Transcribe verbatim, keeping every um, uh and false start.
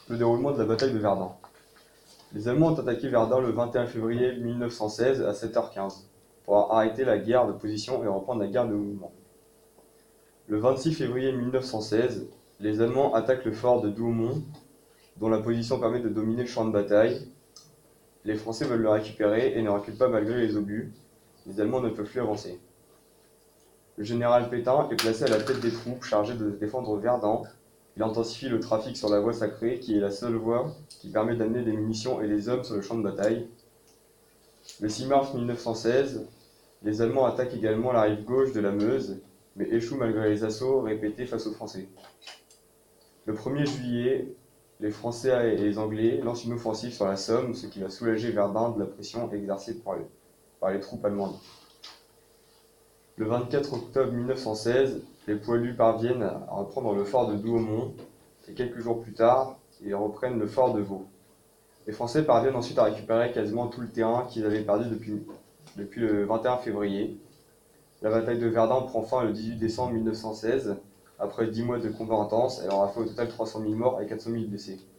Le déroulement de la bataille de Verdun. Les Allemands ont attaqué Verdun le vingt et un février mille neuf cent seize à sept heures quinze pour arrêter la guerre de position et reprendre la guerre de mouvement. Le vingt-six février mille neuf cent seize, les Allemands attaquent le fort de Douaumont, dont la position permet de dominer le champ de bataille. Les Français veulent le récupérer et ne reculent pas malgré les obus. Les Allemands ne peuvent plus avancer. Le général Pétain est placé à la tête des troupes chargées de défendre Verdun. Il intensifie le trafic sur la voie sacrée, qui est la seule voie qui permet d'amener des munitions et des hommes sur le champ de bataille. Le six mars mille neuf cent seize, les Allemands attaquent également la rive gauche de la Meuse, mais échouent malgré les assauts répétés face aux Français. Le premier juillet, les Français et les Anglais lancent une offensive sur la Somme, ce qui va soulager Verdun de la pression exercée par les, par les troupes allemandes. Le vingt-quatre octobre mille neuf cent seize, les poilus parviennent à reprendre le fort de Douaumont, et quelques jours plus tard, ils reprennent le fort de Vaux. Les Français parviennent ensuite à récupérer quasiment tout le terrain qu'ils avaient perdu depuis, depuis le vingt et un février. La bataille de Verdun prend fin le dix-huit décembre mille neuf cent seize. Après dix mois de combats intenses, elle aura fait au total trois cent mille morts et quatre cent mille blessés.